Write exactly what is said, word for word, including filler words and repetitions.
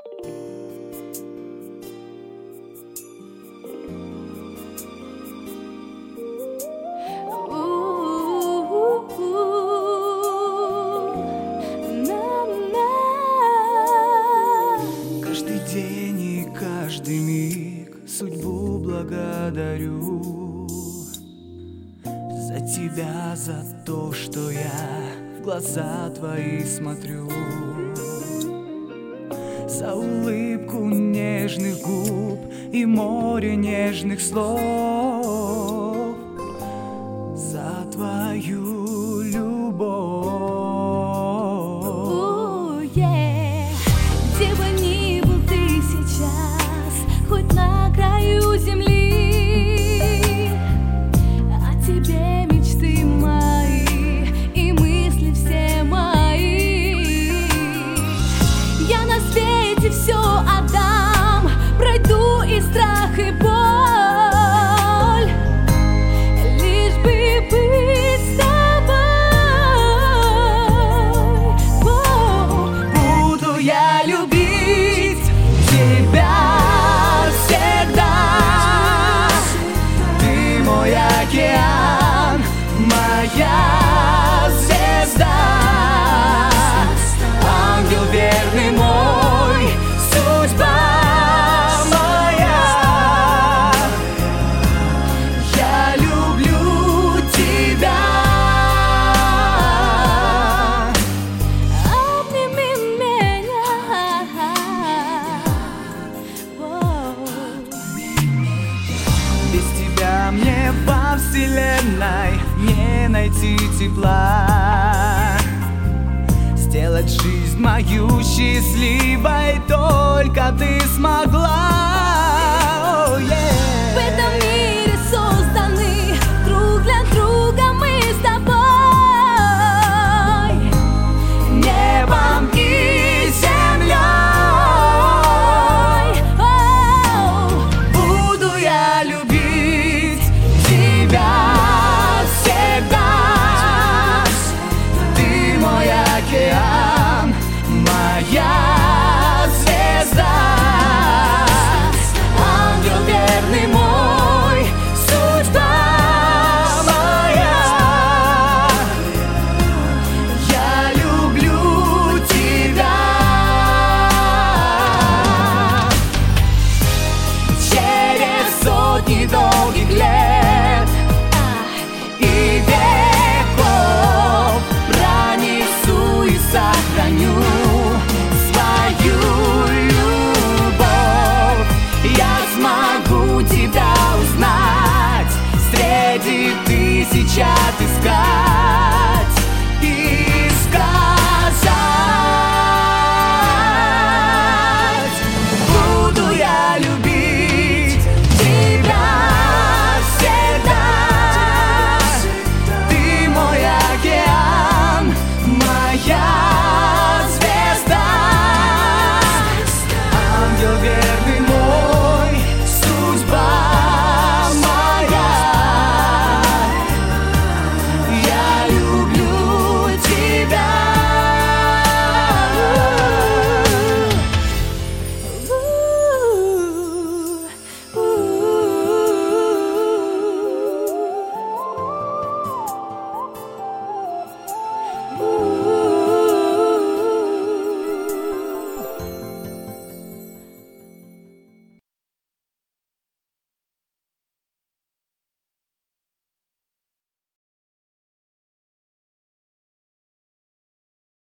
Каждый день и каждый миг судьбу благодарю за тебя, за то, что я в глаза твои смотрю, за улыбку нежных губ и море нежных слов, за твою любовь. Oh, yeah. Где бы ни был ты сейчас, хоть на краю земли, о тебе мечты мои и мысли все мои. Я на свете все отдам, пройду и страх, и боль, лишь бы быть с тобой. Буду я любить тебя всегда. Ты мой океан, моя звезда, ангел верный мой, судьба моя. Я люблю тебя. Обними меня. Без тебя мне во вселенной не найти тепла, сделать жизнь мою счастливой только ты